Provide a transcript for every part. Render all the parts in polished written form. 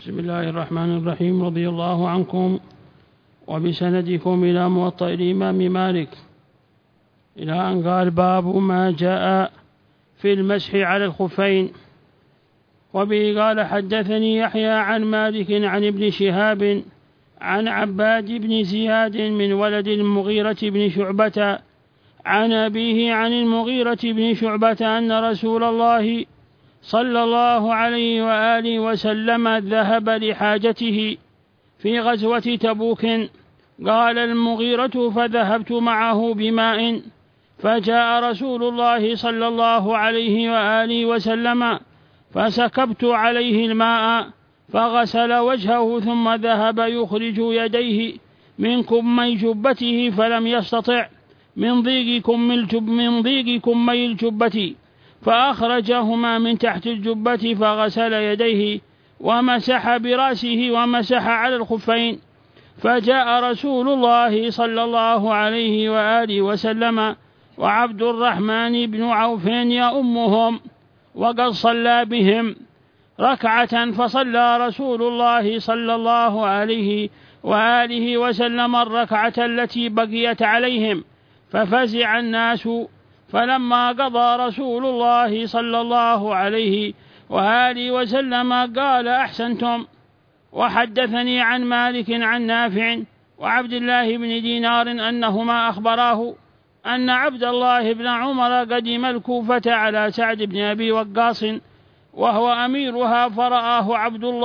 بسم الله الرحمن الرحيم. رضي الله عنكم وبسندكم إلى موطأ الإمام مالك إلى أن قال: باب ما جاء في المسح على الخفين. وبه قال: حدثني يحيى عن مالك عن ابن شهاب عن عباد بن زياد من ولد المغيرة بن شعبة عن أبيه عن المغيرة بن شعبة أن رسول الله صلى الله عليه وآله وسلم ذهب لحاجته في غزوة تبوك. قال المغيرة: فذهبت معه بماء، فجاء رسول الله صلى الله عليه وآله وسلم فسكبت عليه الماء فغسل وجهه، ثم ذهب يخرج يديه من كمي جبته فلم يستطع من ضيق كمي الجبة، فأخرجهما من تحت الجبة فغسل يديه ومسح برأسه ومسح على الخفين. فجاء رسول الله صلى الله عليه وآله وسلم وعبد الرحمن بن عوف يؤمهم وقد صلى بهم ركعة، فصلى رسول الله صلى الله عليه وآله وسلم الركعة التي بقيت عليهم، ففزع الناس. فلما قضى رسول الله صلى الله عليه وآله وسلم قال: أحسنتم. وحدثني عن مالك عن نافع وعبد الله بن دينار أنهما أخبراه أن عبد الله بن عمر قدم الكوفة على سعد بن أبي وقاص وهو أميرها، فرآه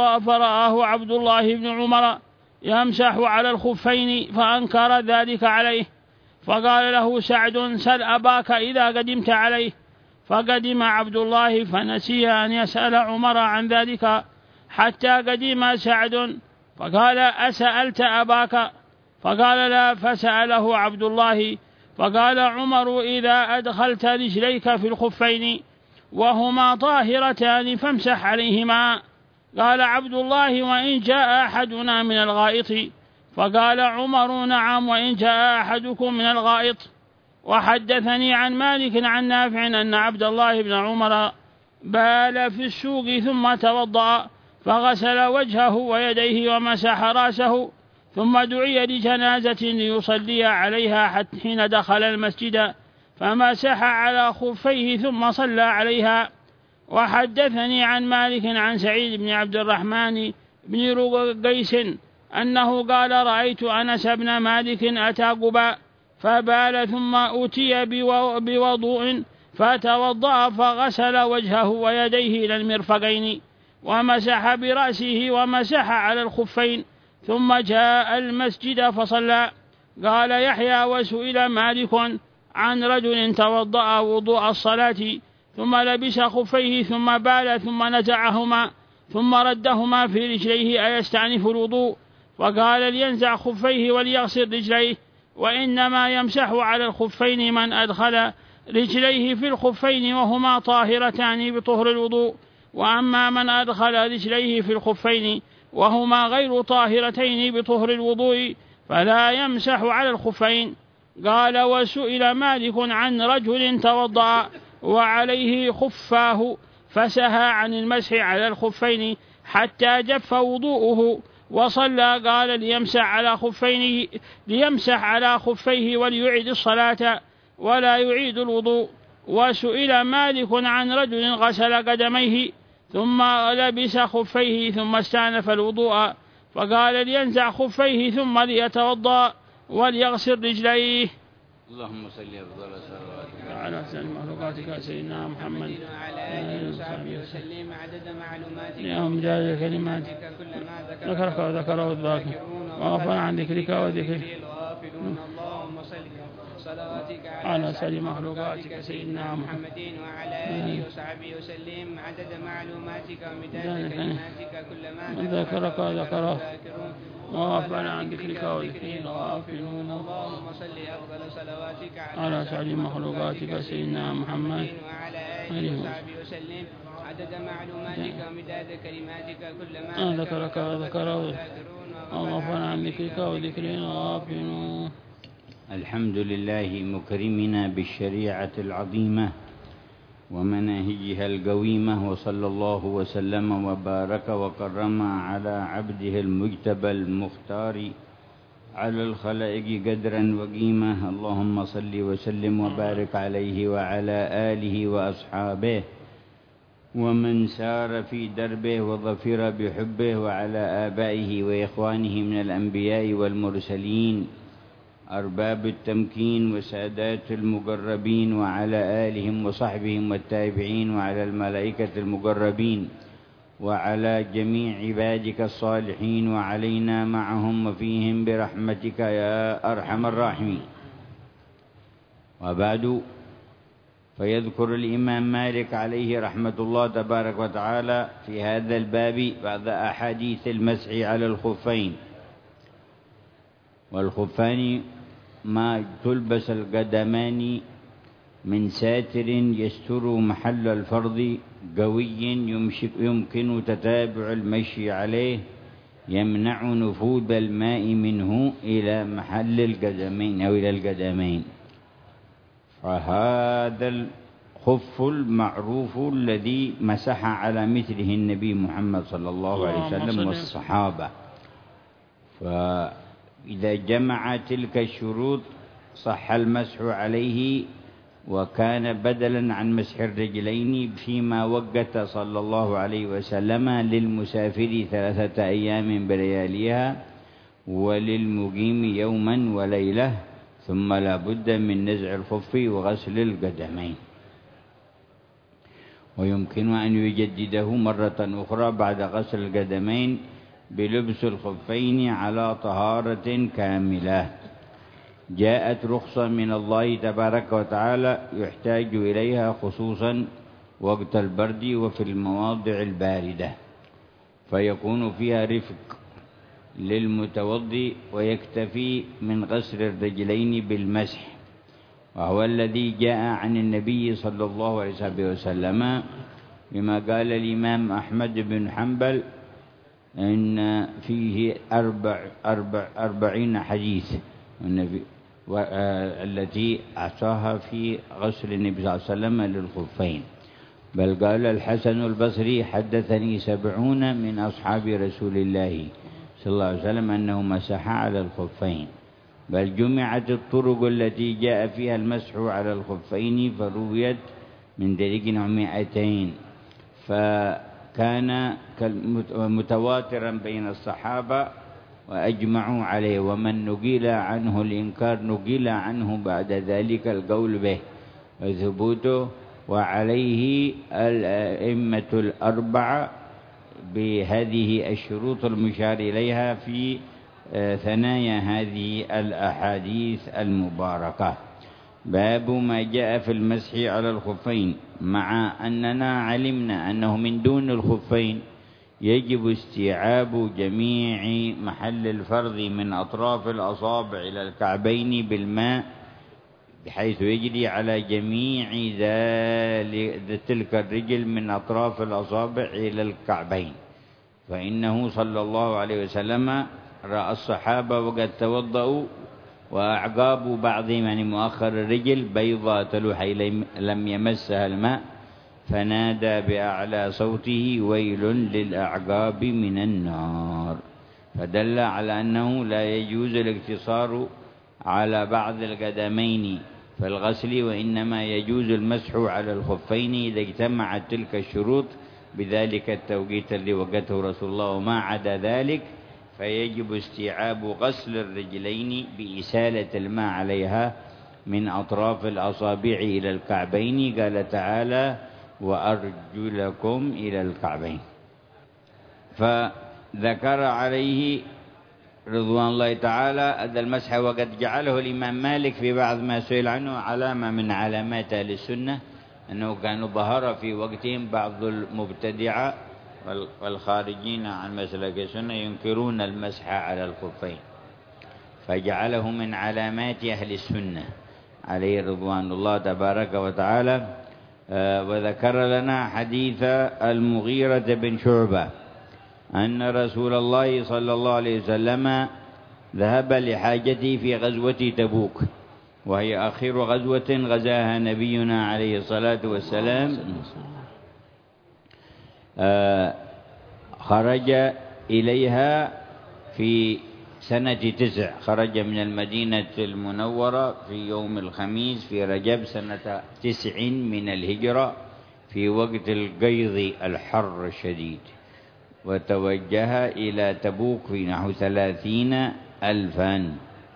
عبد الله بن عمر يمسح على الخفين فأنكر ذلك عليه، فقال له سعد: سل أباك إذا قدمت عليه. فقدم عبد الله فنسي أن يسأل عمر عن ذلك حتى قدم سعد، فقال: أسألت أباك؟ فقال: لا. فسأله عبد الله، فقال عمر: إذا أدخلت رجليك في الخفين وهما طاهرتان فامسح عليهما. قال عبد الله: وإن جاء أحدنا من الغائط؟ فقال عمر: نعم، وإن جاء أحدكم من الغائط. وحدثني عن مالك عن نافع أن عبد الله بن عمر بال في السوق ثم توضأ فغسل وجهه ويديه ومسح رأسه، ثم دعي لجنازة ليصلي عليها حتى حين دخل المسجد فمسح على خفيه ثم صلى عليها. وحدثني عن مالك عن سعيد بن عبد الرحمن بن رقيس أنه قال: رأيت أنس بن مالك أتى قباء فبال، ثم أتي بوضوء فتوضأ فغسل وجهه ويديه إلى المرفقين ومسح برأسه ومسح على الخفين، ثم جاء المسجد فصلى. قال يحيى: وسئل مالك عن رجل توضأ وضوء الصلاة ثم لبس خفيه ثم بال ثم نزعهما ثم ردهما في رجليه أيستأنف الوضوء؟ فقال: لينزع خفيه وليغسل رجليه، وإنما يمسح على الخفين من أدخل رجليه في الخفين وهما طاهرتان بطهر الوضوء، وأما من أدخل رجليه في الخفين وهما غير طاهرتين بطهر الوضوء فلا يمسح على الخفين. قال: وسئل مالك عن رجل توضأ وعليه خفاه فسهى عن المسح على الخفين حتى جف وضوءه وصلى، قال: ليمسح على خفيه وليعيد الصلاة ولا يعيد الوضوء. وسئل مالك عن رجل غسل قدميه ثم لبس خفيه ثم استأنف الوضوء، فقال: لينزع خفيه ثم ليتوضأ وليغسل رجليه. اللهم صل أفضل صلواتك على سيدنا مخلوقاتك سيدنا محمد وعلى آله وصحبه وسلم عدد معلوماتك ومداد كلماتك كلما ذكرك وذكره الذاكرون وغفر عن ذكرك وذكره. اللهم صل صلواتك على سيدنا مخلوقاتك سيدنا محمد وعلى آله وصحبه وسلم عدد معلوماتك ومداد كلماتك كلما ذكرك وذكره وغفر عن ذكرك وذكره الغافلون. اللهم صل أفضل صلواتك على سيدنا مخلوقاتك سيدنا محمد وعلى آله وصحبه وسلم عدد معلوماتك ومداد كلماتك كلما ذكرك وذكره وغفر عن ذكرك وذكره ومناهجها القويمة، وصلى الله وسلم وبارك وكرم على عبده المجتبى المختار على الخلائق قدرا وقيمة. اللهم صل وسلم وبارك عليه وعلى آله وأصحابه ومن سار في دربه وظفر بحبه، وعلى آبائه وإخوانه من الأنبياء والمرسلين أرباب التمكين وسادات المقربين، وعلى آلهم وصحبهم والتابعين، وعلى الملائكة المقربين، وعلى جميع عبادك الصالحين، وعلينا معهم وفيهم برحمتك يا أرحم الراحمين. وبعد، فيذكر الإمام مالك عليه رحمة الله تبارك وتعالى في هذا الباب بعض أحاديث المسح على الخفين. والخفان ما تلبس القدمان من ساتر يستر محل الفرض قوي يمكن تتابع المشي عليه، يمنع نفوذ الماء منه إلى محل القدمين أو إلى القدمين. فهذا الخف المعروف الذي مسح على مثله النبي محمد صلى الله عليه وسلم والصحابة، فإذا جمع تلك الشروط صح المسح عليه، وكان بدلا عن مسح الرجلين فيما وقت صلى الله عليه وسلم للمسافر 3 أيام بلياليها، وللمقيم يوما وليلة، ثم لا بد من نزع الخف وغسل القدمين. ويمكن أن يجدده مرة أخرى بعد غسل القدمين بلبس الخفين على طهارة كاملة. جاءت رخصة من الله تبارك وتعالى يحتاج إليها خصوصا وقت البرد وفي المواضع الباردة، فيكون فيها رفق للمتوضئ، ويكتفي من غسل الرجلين بالمسح، وهو الذي جاء عن النبي صلى الله عليه وسلم بما قال الإمام أحمد بن حنبل إن فيه 40 حديث التي أعطاها في غسل النبي صلى الله عليه وسلم للخفين. بل قال الحسن البصري حدثني 70 من أصحاب رسول الله صلى الله عليه وسلم أنه مسح على الخفين. بل جمعت الطرق التي جاء فيها المسح على الخفين فرويت من طريق 200، فكان متواترا بين الصحابة وأجمعوا عليه. ومن نقل عنه الإنكار نقل عنه بعد ذلك القول به وثبوته، وعليه الأئمة الأربعة بهذه الشروط المشار إليها في ثنايا هذه الأحاديث المباركة. باب ما جاء في المسح على الخفين، مع أننا علمنا أنه من دون الخفين يجب استيعاب جميع محل الفرض من أطراف الأصابع إلى الكعبين بالماء، بحيث يجري على جميع تلك الرجل من أطراف الأصابع إلى الكعبين. فإنه صلى الله عليه وسلم رأى الصحابة وقد توضأوا وأعقاب بعضهم يعني مؤخر الرجل بيضاء تلوحي لم يمسها الماء، فنادى بأعلى صوته ويل للأعقاب من النار، فدل على أنه لا يجوز الاقتصار على بعض القدمين في الغسل، وإنما يجوز المسح على الخفين إذا اجتمعت تلك الشروط بذلك التوقيت الذي وقته رسول الله. وما عدا ذلك فيجب استيعاب غسل الرجلين بإسالة الماء عليها من أطراف الأصابع إلى الكعبين. قال تعالى وأرجلكم إلى الكعبين. فذكر عليه رضوان الله تعالى هذا المسح، وقد جعله الإمام مالك في بعض ما سئل عنه علامة من علامات أهل السنة، أنه كانوا ظهر في وقتهم بعض المبتدعة والخارجين عن مسلك السنة ينكرون المسح على الخفين، فجعله من علامات أهل السنة عليه رضوان الله تبارك وتعالى. وذكر لنا حديث المغيرة بن شعبة أن رسول الله صلى الله عليه وسلم ذهب لحاجته في غزوة تبوك، وهي آخر غزوة غزاها نبينا عليه الصلاة والسلام. خرج إليها في سنة 9، خرج من المدينة المنورة في يوم الخميس في رجب سنة 9 من الهجرة في وقت القيظ الحر الشديد، وتوجه إلى تبوك في نحو 30,000،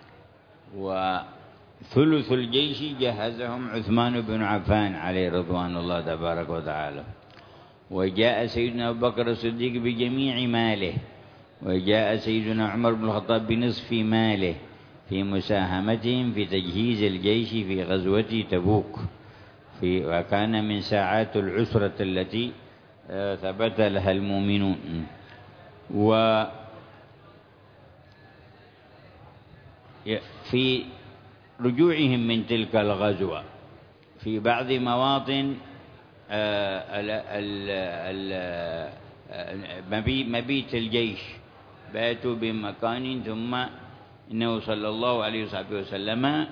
وثلث الجيش جهزهم عثمان بن عفان عليه رضوان الله تبارك وتعالى. وجاء سيدنا أبو بكر الصديق بجميع ماله، وجاء سيدنا عمر بن الخطاب بنصف ماله في مساهمتهم في تجهيز الجيش في غزوة تبوك، وكان من ساعات العسرة التي ثبت لها المؤمنون. وفي رجوعهم من تلك الغزوة في بعض مواطن مبيت الجيش باتوا بمكان، ثم إنه صلى الله عليه وسلم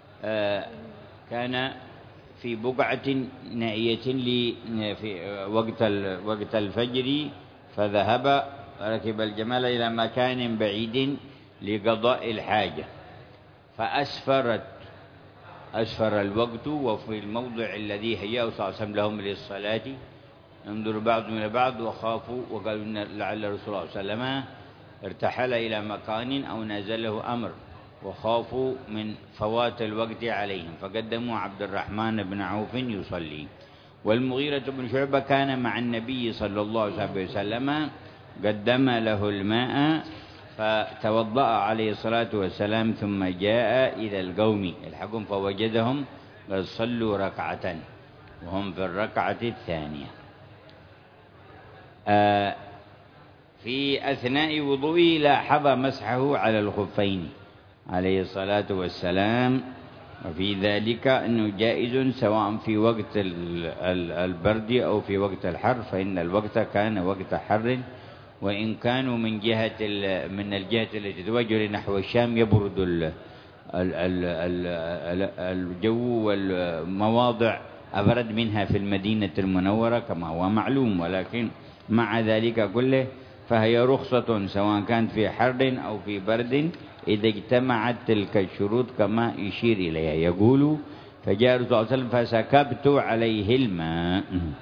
كان في بقعة نائية في وقت الفجر، فذهب ركب الجمال إلى مكان بعيد لقضاء الحاجة، أسفر الوقت، وفي الموضع الذي هيأه صلى الله عليه وسلم لهم للصلاة انظر بعضهم إلى بعض وخافوا وقالوا إن لعل الرسول صلى الله عليه وسلم ارتحل إلى مكان أو نزله أمر، وخافوا من فوات الوقت عليهم، فقدموا عبد الرحمن بن عوف يصلي. والمغيرة بن شعبة كان مع النبي صلى الله عليه وسلم، قدم له الماء فتوضأ عليه الصلاة والسلام، ثم جاء إلى القوم الحقهم فوجدهم قد صلوا ركعة وهم في الركعة الثانية. في أثناء وضوئه لاحظ مسحه على الخفين عليه الصلاة والسلام، وفي ذلك أنه جائز سواء في وقت البرد أو في وقت الحر، فإن الوقت كان وقت حر، وإن كانوا من الجهة التي توجه نحو الشام يبرد الجو، والمواضع أبرد منها في المدينة المنورة كما هو معلوم، ولكن مع ذلك كله فهي رخصة سواء كانت في حر أو في برد إذا اجتمعت تلك الشروط كما يشير إليها. يقول فجاء الرسول صلى الله عليه وسلم فسكبت عليه الماء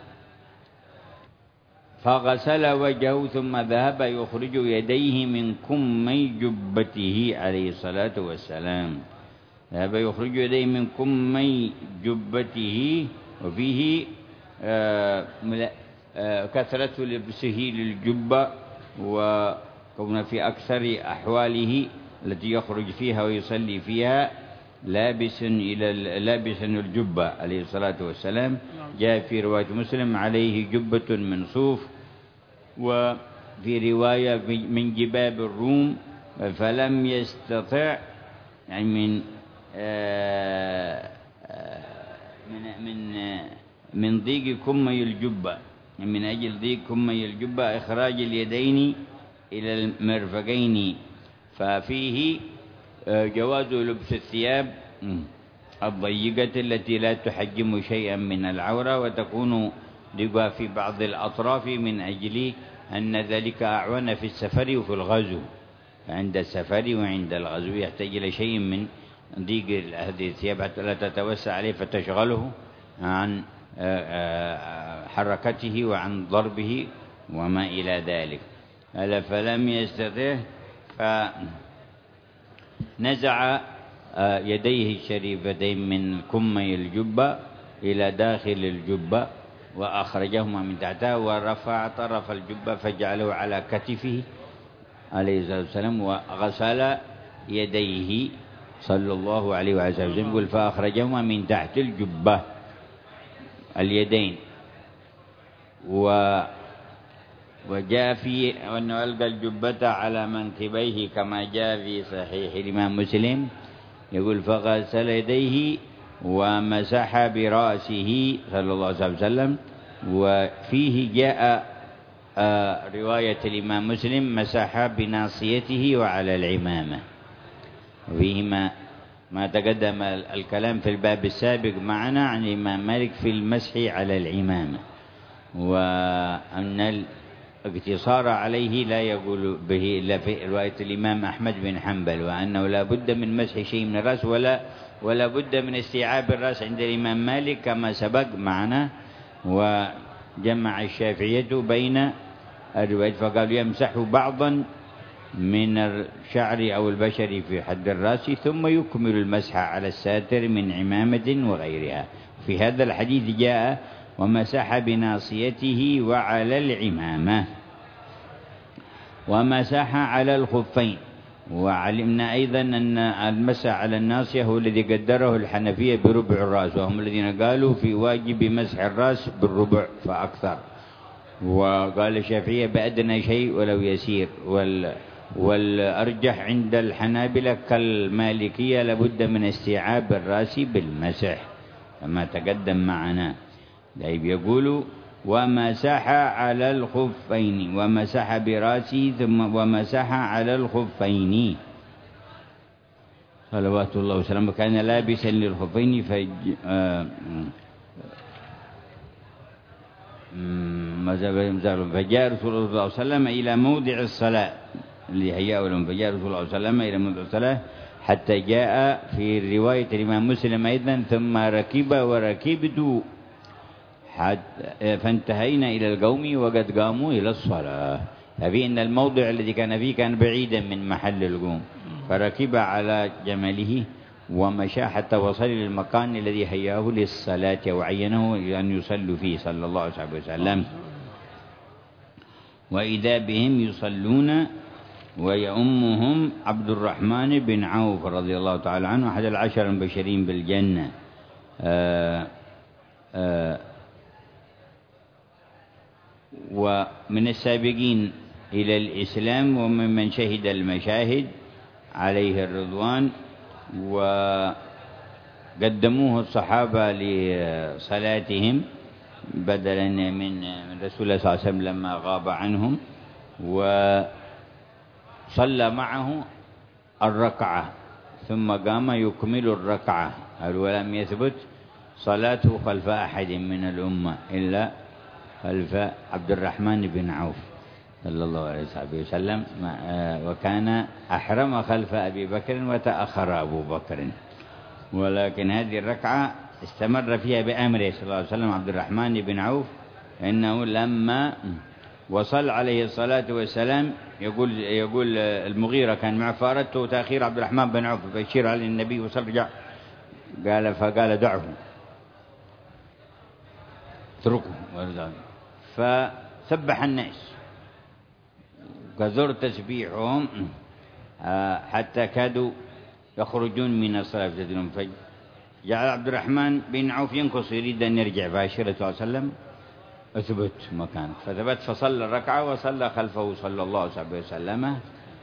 فغسل وجهه، ثم ذهب يخرج يديه من كمي جبته عليه الصلاة والسلام، ذهب يخرج يديه من كمي جبته، وفيه كثرة لبسه للجبة، وكون في أكثر أحواله التي يخرج فيها ويصلي فيها لابسا الجبة عليه الصلاة والسلام. جاء في رواية مسلم عليه جبة من صوف، وفي رواية من جباب الروم، فلم يستطع يعني من ضيق كمي الجبة، من أجل ضيق كمي الجبة إخراج اليدين إلى المرفقين، ففيه جواز لبس الثياب الضيقة التي لا تحجم شيئا من العورة، وتكون ضيقها في بعض الأطراف من أجل أن ذلك أعون في السفر وفي الغزو، عند السفر وعند الغزو يحتاج إلى شيء من ضيق هذه الثياب حتى لا تتوسع عليه فتشغله عن حركته وعن ضربه وما إلى ذلك. فلم يستطع فنزع يديه الشريفتين من كمي الجبة إلى داخل الجبة وأخرجهما من تحتها، ورفع طرف الجبة فجعله على كتفه عليه الصلاة والسلام، وغسل يديه صلى الله عليه وسلم، يقول فأخرجهما من تحت الجبة اليدين. وجاء في أنه ألقى الجبة على منكبيه كما جاء في صحيح الإمام مسلم، يقول فغسل يديه ومسح برأسه صلى الله عليه وسلم. وفيه جاء رواية الإمام مسلم مسح بناصيته وعلى العمامة، وفيهما ما تقدم الكلام في الباب السابق معنا عن الإمام مالك في المسح على العمامة، وأن الاقتصار عليه لا يقول به إلا في رواية الإمام أحمد بن حنبل، وأنه لا بد من مسح شيء من الرأس ولا بد من استيعاب الرأس عند الإمام مالك كما سبق معنا. وجمع الشافعية بين الروايات فقالوا يمسح بعضا من الشعر أو البشر في حد الرأس ثم يكمل المسح على الساتر من عمامة وغيرها. في هذا الحديث جاء ومسح بناصيته وعلى العمامة ومسح على الخفين. وعلمنا أيضا أن المسح على الناصية هو الذي قدره الحنفية بربع الرأس، وهم الذين قالوا في واجب مسح الرأس بالربع فأكثر، وقال الشافعية بأدنى شيء ولو يسير، والأرجح عند الحنابلة كالمالكية لابد من استيعاب الرأس بالمسح كما تقدم معنا. طيب يقول ومسح على الخفين ومسح برأسه ثم ومسح على الخفين صلوات الله وسلامه، كان لابسا للخفين فجاء رسول الله صلى الله عليه وسلم إلى موضع الصلاة اللي هيأه لهم، فجاء رسول الله صلى الله عليه وسلم إلى موضع الصلاة حتى جاء في رواية الإمام مسلم أيضا ثم ركب وركبت فانتهينا إلى القوم وقد قاموا إلى الصلاة. ففي أن الموضع الذي كان فيه كان بعيدا من محل القوم، فركب على جمله ومشى حتى وصل للمكان الذي هياه للصلاة وعينه أن يصلوا فيه صلى الله عليه وسلم. وإذا بهم يصلون ويؤمهم عبد الرحمن بن عوف رضي الله تعالى عنه أحد العشر المبشرين بالجنة. ومن السابقين إلى الإسلام وممن شهد المشاهد عليه الرضوان، وقدموه الصحابة لصلاتهم بدلا من رسول الله صلى الله عليه وسلم لما غاب عنهم، وصلى معه الركعة ثم قام يكمل الركعة. ولم يثبت صلاته خلف أحد من الأمة إلا خلف عبد الرحمن بن عوف صلى الله عليه وسلم، وكان أحرم خلف أبي بكر وتأخر أبو بكر. ولكن هذه الركعة استمر فيها بأمره صلى الله عليه وسلم عبد الرحمن بن عوف، إنه لما وصل عليه الصلاة والسلام يقول المغيرة كان مع فارته تأخير عبد الرحمن بن عوف فيشير على النبي وصل رجع فقال دعه اتركه، فسبح الناس كثر تسبيحهم حتى كادوا يخرجون من الصلاة فجعل عبد الرحمن بن عوف ينقص يريد أن يرجع، فأشار صلى الله عليه وسلم أثبت مكانه فثبت فصلى الركعة وصلى خلفه صلى الله عليه وسلم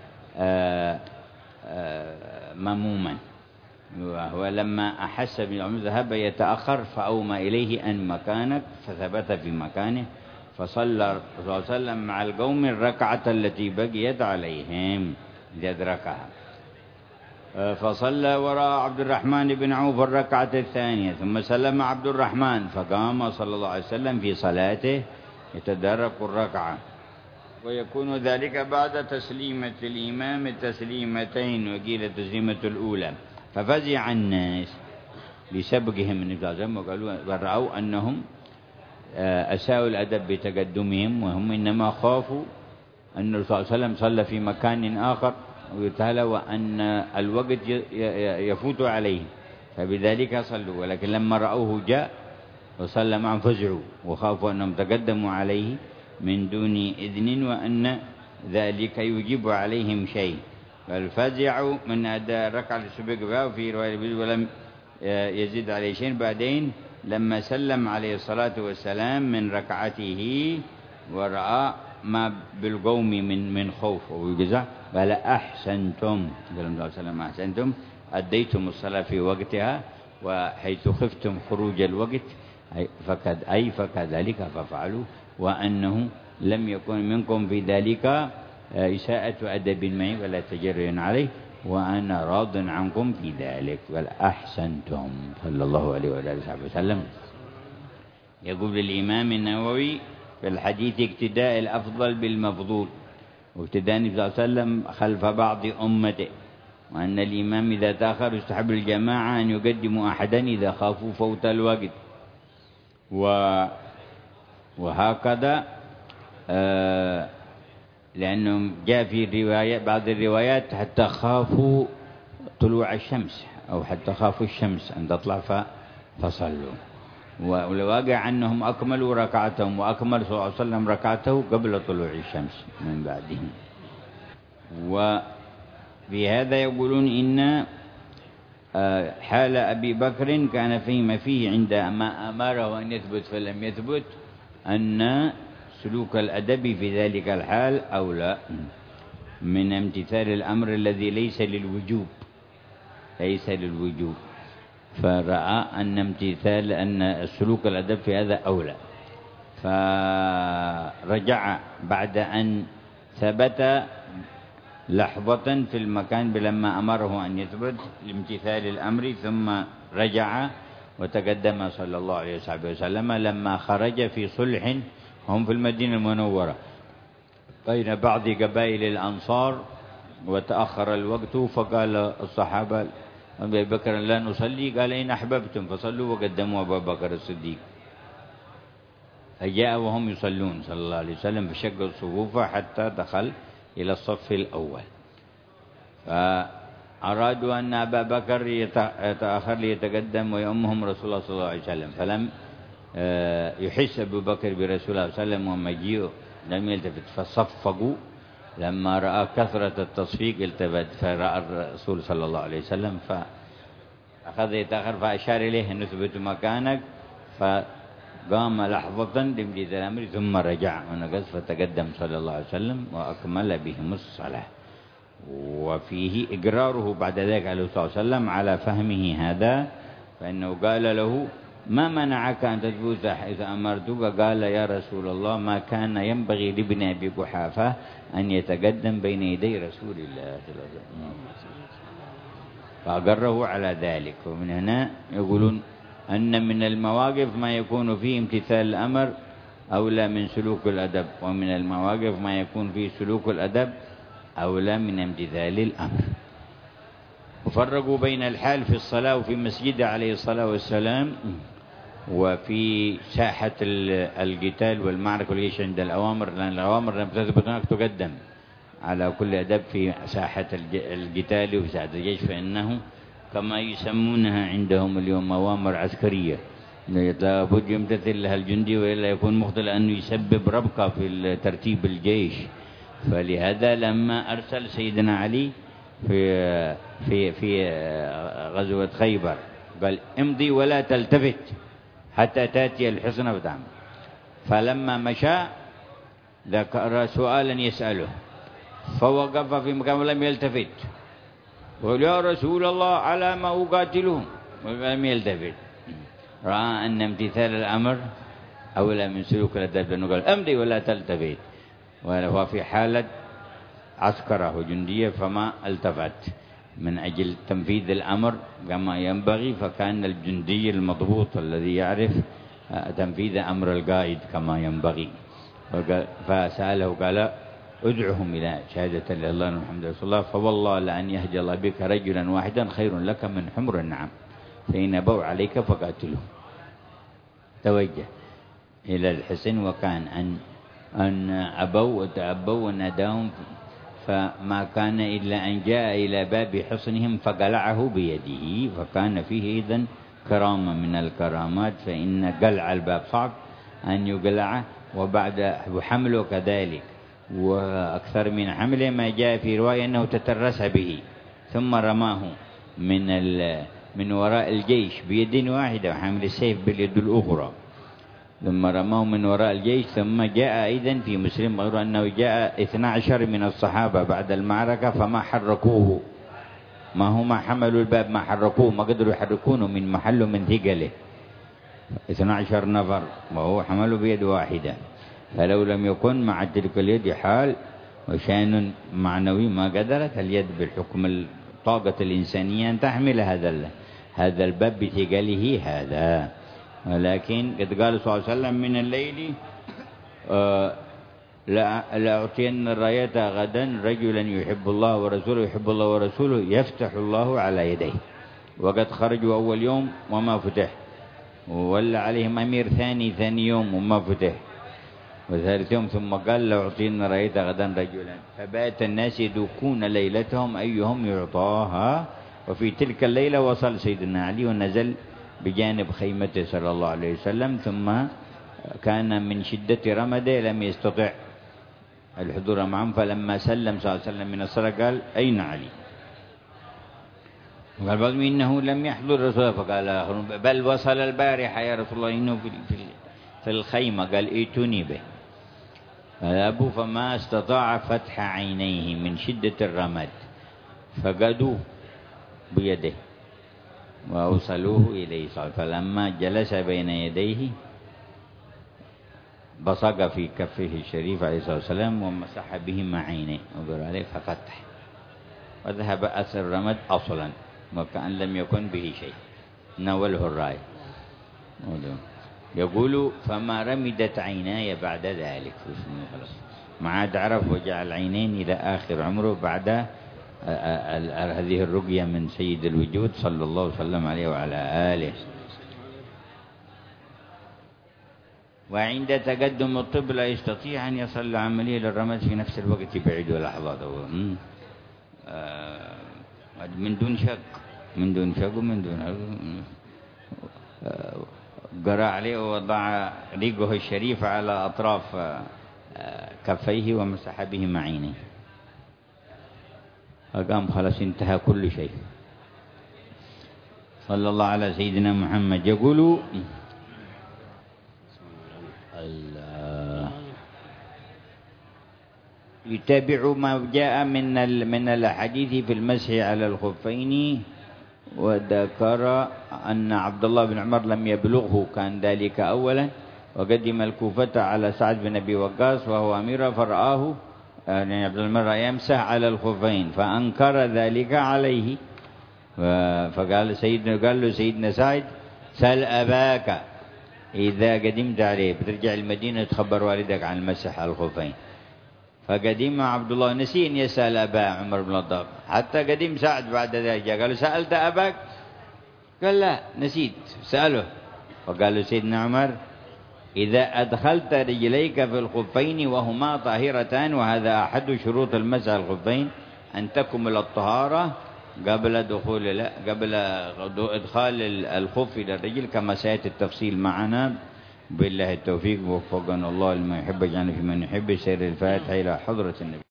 مموما. ولما أحس بالعمر ذهب يتأخر فأومى إليه أن مكانك فثبت في مكانه، فصلى صلى الله عليه وسلم مع القوم الركعة التي بقيت عليهم ليدركها، فصلى وراء عبد الرحمن بن عوف الركعة الثانية ثم سلم عبد الرحمن فقام صلى الله عليه وسلم في صلاته يتدرك الركعة، ويكون ذلك بعد تسليمة الإمام التسليمتين وقيل التسليمة الأولى. ففزع الناس لسبقهم من النبي وقالوا ورأوا أنهم أساءوا الأدب بتقدمهم، وهم إنما خافوا أن الرسول صلى الله عليه وسلم صلى في مكان آخر ويتهلى وأن الوقت يفوت عليه، فبذلك صلوا. ولكن لما رأوه جاء وصلى معهم فزعوا وخافوا أنهم تقدموا عليه من دون إذن وأن ذلك يجب عليهم شيء، فالفزعوا من أداء الركعة السابقة في رواية ولم يزيد عليه شيء. بعدين لما سلم عليه الصلاة والسلام من ركعته ورأى ما بالقوم من خوف وجزع قال أحسنتم أحسنتم أديتم الصلاة في وقتها، وحيث خفتم خروج الوقت فكذلك ففعلوا، وأنه لم يكن منكم في ذلك إساءة أدب معي ولا تجري عليه، وأنا راض عنكم في ذلك. قال أحسنتم صلى الله عليه وآله وسلم. يقول الإمام النووي في الحديث اقتداء الأفضل بالمفضول، واقتداء النبي صلى الله عليه وسلم خلف بعض أمته، وأن الإمام إذا تأخر يستحب الجماعة أن يقدموا أحدا إذا خافوا فوت الوقت. وهكذا لأنه جاء في بعض الروايات حتى خافوا طلوع الشمس أو حتى خافوا الشمس أن تطلع فصلوا. والواقع أنهم أكملوا ركعتهم، وأكمل صلى الله عليه وسلم ركعته قبل طلوع الشمس من بعدهم. وفي هذا يقولون إن حال أبي بكر كان فيه عندما أمره أن يثبت فلم يثبت، أن سلوك الأدب في ذلك الحال أولى من امتثال الأمر الذي ليس للوجوب، فرأى أن سلوك الأدب في هذا أولى، فرجع بعد أن ثبت لحظة في المكان لما أمره أن يثبت لامتثال الأمر، ثم رجع وتقدم صلى الله عليه وسلم لما خرج في صلح هم في المدينة المنورة بين بعض قبائل الأنصار، وتأخر الوقت، فقال الصحابة أبي بكر لا نصلي، قال إن أحببتم فصلوا، وقدموا أبا بكر الصديق. فجاء وهم يصلون صلى الله عليه وسلم فشق الصفوف حتى دخل إلى الصف الأول، فأرادوا أن أبا بكر يتأخر ليتقدم ويؤمهم رسول الله صلى الله عليه وسلم، فلم يحس أبو بكر برسول الله صلى الله عليه وسلم ومجيئه لم يلتفت، فصفقوا. لما رأى كثرة التصفيق التفت، فرأى الرسول صلى الله عليه وسلم فأخذ يتأخر، فأشار إليه أن نثبت مكانك، فقام لحظة لامتثال الأمر ثم رجع ونقص، فتقدم صلى الله عليه وسلم وأكمل بهم الصلاة. وفيه إقراره بعد ذلك عليه الصلاة والسلام على فهمه هذا، فإنه قال له ما منعك أن تثبت حيث أمرتك؟ قال يا رسول الله ما كان ينبغي لابن أبي قحافة أن يتقدم بين يدي رسول الله صلى الله عليه وسلم، فأقره على ذلك. ومن هنا يقولون أن من المواقف ما يكون فيه امتثال الأمر أولى من سلوك الأدب، ومن المواقف ما يكون فيه سلوك الأدب أولى من امتثال الأمر. وفرقوا بين الحال في الصلاة وفي مسجد عليه الصلاة والسلام، وفي ساحة القتال والمعركة والجيش عند الأوامر، لأن الأوامر لم تثبت هناك تقدم على كل أدب في ساحة القتال وفي ساحة الجيش، فإنه كما يسمونها عندهم اليوم أوامر عسكرية لابد يمتثل لها الجندي، وإلا يكون مخطئ لأنه يسبب ربكة في ترتيب الجيش. فلهذا لما أرسل سيدنا علي في غزوة خيبر قال امضي ولا تلتفت حتى تأتي الحصن فتعمل، فلما مشى ذكر سؤالا يسأله فوقف في مكان ولم يلتفت، وقال يا رسول الله على ما أقاتلهم، ولم يلتفت. رأى أن امتثال الأمر أولى من سلوك الأدب، لأنه قال امضي ولا تلتفت، وهو في حالة عسكره وجندية فما التفت من أجل تنفيذ الأمر كما ينبغي، فكان الجندي المضبوط الذي يعرف تنفيذ أمر القائد كما ينبغي. فسأله قال ادعهم إلى شهادة لا إله إلا الله محمد رسول الله، فوالله لأن يهدي الله بك رجلا واحدا خير لك من حمر النعم، فإن أبوا عليك فقاتلهم. توجه إلى الحسن، وكان أن أبوا وتأبوا وناداهم، فما كان إلا أن جاء إلى باب حصنهم فقلعه بيده، فكان فيه إذن كرامة من الكرامات، فإن قلع الباب صعب أن يقلعه، وبعد حمله كذلك، وأكثر من حمله ما جاء في رواية أنه تترس به ثم رماه من وراء الجيش بيد واحدة وحمل السيف باليد الأخرى، ثم رماه من وراء الجيش. ثم جاء أيضا في مسلم غير أنه جاء 12 من الصحابة بعد المعركة فما حركوه، ما هم حملوا الباب ما حركوه، ما قدروا يحركونه من محله من ثقله، 12 نفر وهو حمله بيد واحدة، فلو لم يكن مع تلك اليد حال وشان معنوي ما قدرت اليد بالحكم طاقة الإنسانية أن تحمل هذا الباب بثقله هذا. ولكن قد قال صلى الله عليه وسلم من الليل لأعطين الراية غدا رجلا يحب الله ورسوله يحب الله ورسوله يفتح الله على يديه. وقد خرجوا أول يوم وما فتح، وولى عليهم أمير ثاني يوم وما فتح، وثالث يوم ثم قال لأعطين راية غدا رجلا، فبات الناس يدوكون ليلتهم أيهم يعطاها. وفي تلك الليلة وصل سيدنا علي ونزل بجانب خيمته صلى الله عليه وسلم، ثم كان من شدة رمده لم يستطع الحضور معهم، فلما سلم صلى الله عليه وسلم من الصلاة قال أين علي؟ قال بعضهم إنه لم يحضر رسول الله، فقال آخر بل وصل البارحة يا رسول الله إنه في الخيمة. قال ائتوني به. فذهبوا فما استطاع فتح عينيه من شدة الرمد، فقدوه بيده وأوصلوه إليه صلى الله عليه وسلم. فلما جلس بين يديه بصق في كفه الشريف عليه الصلاة والسلام ومسح بهما عينيه وقال عليه ففتح، وذهب أثر الرمد أصلا وكأن لم يكن به شيء، ناوله الراية. يقول فما رمدت عيناي بعد ذلك، ما عاد عرف وجع العينين إلى آخر عمره بعد هذه الرقية من سيد الوجود صلى الله وسلم عليه وعلى آله. وعند تقدم الطب لا يستطيع أن يصل عملية للرمد في نفس الوقت بعيد لحظاته من دون شك ومن دون قرأ عليه ووضع ريقه الشريف على أطراف كفيه ومسح بهما عينيه، فقام خلاص انتهى كل شيء. صلى الله على سيدنا محمد. يقول يتابع ما جاء من الحديث في المسح على الخفين. وذكر أن عبد الله بن عمر لم يبلغه، كان ذلك أولا، وقدم الكوفة على سعد بن أبي وقاص وهو أمير فرآه يعني عبد الله يمسح على الخفين فأنكر ذلك عليه، فقال قال له سيدنا سعد سل أباك إذا قدمت عليه، بترجع المدينة تخبر والدك عن المسح على الخفين. فقدم عبد الله نسي أن يسأل أبا عمر بن الخطاب، حتى قدم سعد بعد ذلك قال سألت أباك؟ قال لا نسيت سأله. فقال له سيدنا عمر إذا أدخلت رجليك في الخفين وهما طاهرتان، وهذا أحد شروط المسح على الخفين أن تكمل الطهارة قبل إدخال الخف إلى الرجل، كما سيأتي التفصيل معنا. بالله التوفيق، وفقنا الله لما يحب يجعلنا في من يحب. سير الفاتحة إلى حضرة النبي.